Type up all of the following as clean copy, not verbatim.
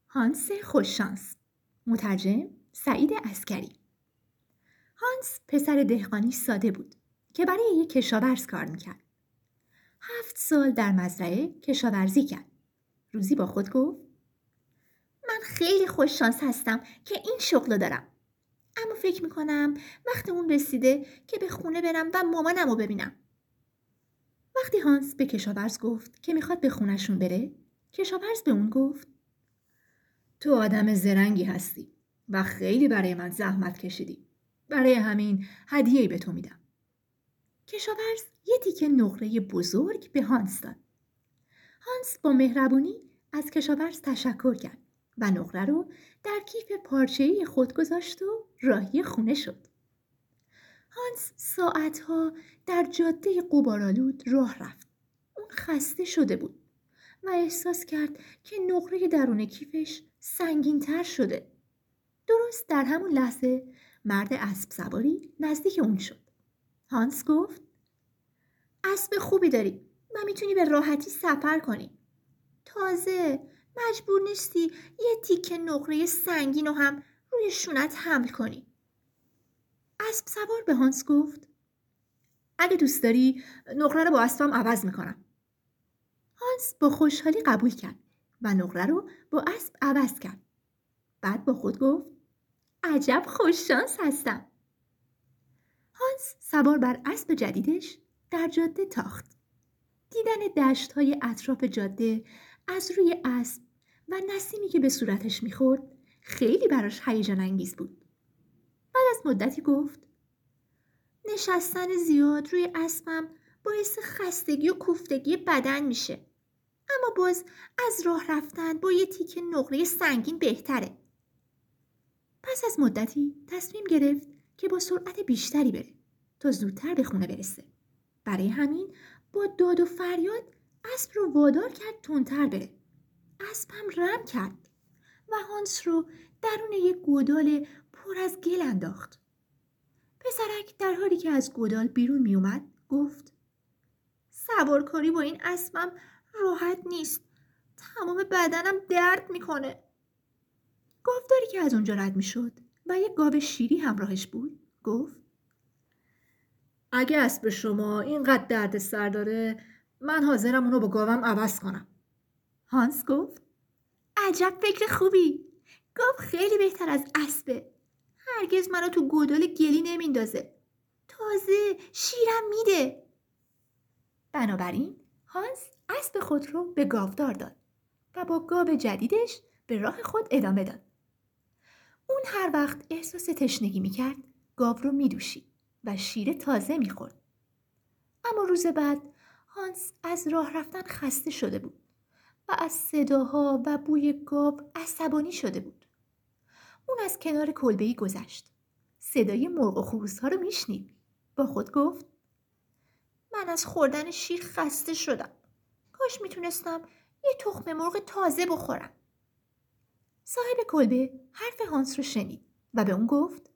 هانس خوششانس. مترجم سعید عسکری. هانس پسر دهقانی ساده بود که برای یک کشاورز کار میکرد. 7 سال در مزرعه کشاورزی کرد. روزی با خود گفت من خیلی خوششانس هستم که این شغل دارم. اما فکر میکنم وقت اون رسیده که به خونه برم و مامانم رو ببینم. وقتی هانس به کشاورز گفت که میخواد به خونشون بره، کشاورز به اون گفت تو آدم زرنگی هستی و خیلی برای من زحمت کشیدی. برای همین هدیه‌ای به تو میدم. کشاورز یه تیکه نقره بزرگ به هانس داد. هانس با مهربونی از کشاورز تشکر کرد و نقره رو در کیف پارچه‌ای خود گذاشت و راهی خونه شد. هانس ساعتها در جاده غبارآلود راه رفت. اون خسته شده بود و احساس کرد که نقره درون کیفش سنگین‌تر شده. درست در همون لحظه مرد اسب سواری نزدیک اون شد. هانس گفت اسب خوبی داری و میتونی به راحتی سفر کنی. تازه مجبور نیستی یه تیکه نقره سنگین رو هم روی شونت حمل کنی. اسب سوار به هانس گفت اگه دوست داری نقره رو با اسبم عوض میکنم. هانس با خوشحالی قبول کرد و نقره رو با اسب عوض کرد. بعد با خود گفت عجب خوششانس هستم. هانس سوار بر اسب جدیدش در جاده تاخت. دیدن دشت‌های اطراف جاده از روی اسب و نسیمی که به صورتش میخورد خیلی براش هیجان انگیز بود. بعد از مدتی گفت نشستن زیاد روی اسبم باعث خستگی و کوفتگی بدن میشه. اما باز از راه رفتن با یه تیکه نقره سنگین بهتره. پس از مدتی تصمیم گرفت که با سرعت بیشتری بره تا زودتر به خونه برسه. برای همین با داد و فریاد اسب رو وادار کرد تندتر بره. اسب هم رم کرد و هانس رو درون یک گودال پر از گل انداخت. پسرک در حالی که از گودال بیرون می اومد گفت سوارکاری با این اسبم راحت نیست. تمام بدنم درد میکنه. گاوداری که از اونجا رد میشد و یک گاو شیری همراهش بود گفت اگه اسب شما اینقدر درد سر داره من حاضرم اونو با گاوم عوض کنم. هانس گفت عجب فکر خوبی. گاو خیلی بهتر از اسبه. هرگز منو تو گودال گلی نمیندازه. تازه شیرم میده. بنابراین هانس اسب خود رو به گاودار داد و با گاو جدیدش به راه خود ادامه داد. اون هر وقت احساس تشنگی میکرد گاو رو میدوشید و شیر تازه میخورد. اما روز بعد هانس از راه رفتن خسته شده بود و از صداها و بوی گاو عصبانی شده بود. اون از کنار کلبه‌ای گذشت. صدای مرغ و خروس‌ها رو میشنید. با خود گفت من از خوردن شیر خسته شدم. کاش میتونستم یه تخم مرغ تازه بخورم. صاحب کلبه حرف هانس رو شنید و به اون گفت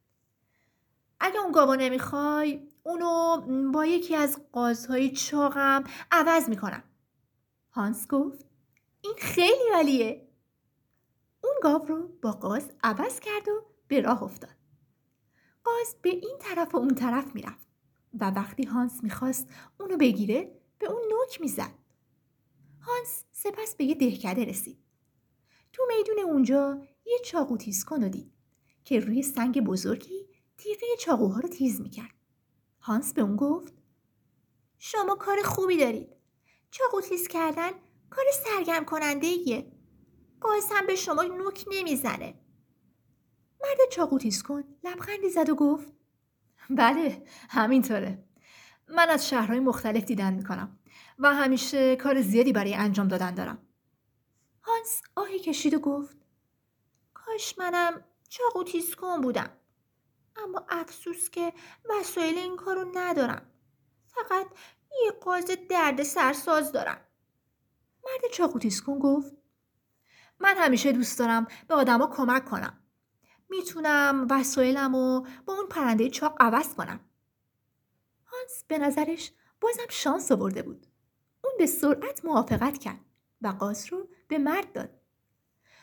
اگه اون گاوا نمیخوای اونو با یکی از قازهای چاقم عوض میکنم. هانس گفت این خیلی عالیه. اون گاو رو با قاز عوض کرد و به راه افتاد. قاز به این طرف و اون طرف میرفت و وقتی هانس میخواست اونو بگیره به اون نوک میزد. هانس سپس به یه دهکده رسید. تو میدون اونجا یه چاقو تیزکن رو دید که روی سنگ بزرگی تیغه چاقوها رو تیز میکرد. هانس به اون گفت شما کار خوبی دارید. چاقو تیز کردن کار سرگرم کننده ایه. قاز هم به شما نوک نمیزنه. مرد چاقو تیز کن لبخندی زد و گفت بله همینطوره. من از شهرهای مختلف دیدن میکنم و همیشه کار زیادی برای انجام دادن دارم. هانس آهی کشید و گفت کاش منم چاقو تیز کن بودم. اما افسوس که وسایل این کارو ندارم. فقط یه قاز درد سرساز دارم. مرد چاقو تیز کن گفت من همیشه دوست دارم به آدما کمک کنم. میتونم وسایلمو با اون پرنده چاق عوض کنم. هانس به نظرش بازم شانس آورده بود. اون به سرعت موافقت کرد و قاز رو به مرد داد. اون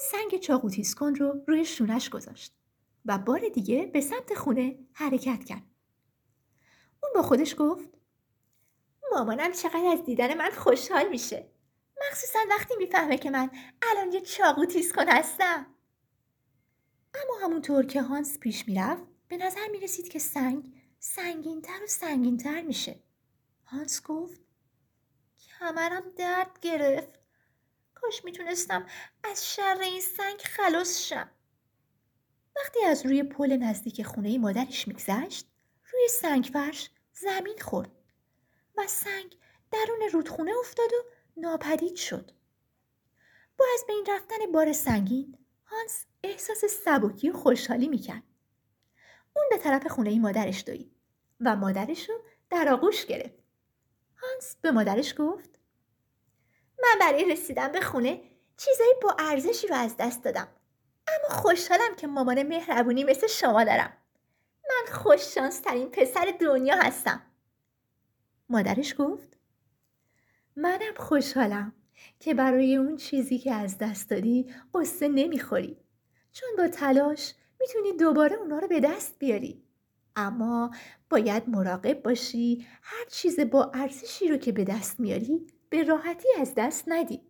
سنگ چاقو تیز کن رو روی شونش گذاشت و بار دیگه به سمت خونه حرکت کرد. اون با خودش گفت مامانم چقدر از دیدن من خوشحال میشه. مخصوصا وقتی میفهمه که من الان یه چاقو تیز کن هستم. اما همونطور که هانس پیش میرفت به نظر میرسید که سنگ سنگین‌تر و سنگین‌تر میشه. هانس گفت کمرم درد گرفت. کاش میتونستم از شر این سنگ خلاص شم. وقتی از روی پل نزدیک خونه مادرش میگذشت روی سنگ فرش زمین خورد و سنگ درون رودخونه افتاد و ناپدید شد. با از بین رفتن بار سنگین هانس احساس سبکی و خوشحالی میکرد. اون به طرف خونه مادرش دوید و مادرش رو در آغوش گرفت. هانس به مادرش گفت من برای رسیدن به خونه چیزایی با ارزشی رو از دست دادم، اما خوشحالم که مامان مهربونی مثل شما دارم. من خوششانس ترین پسر دنیا هستم. مادرش گفت منم خوشحالم که برای اون چیزی که از دست دادی قصه نمیخوری، چون با تلاش میتونی دوباره اونا رو به دست بیاری. اما باید مراقب باشی هر چیز با ارزشی رو که به دست میاری به راحتی از دست ندی.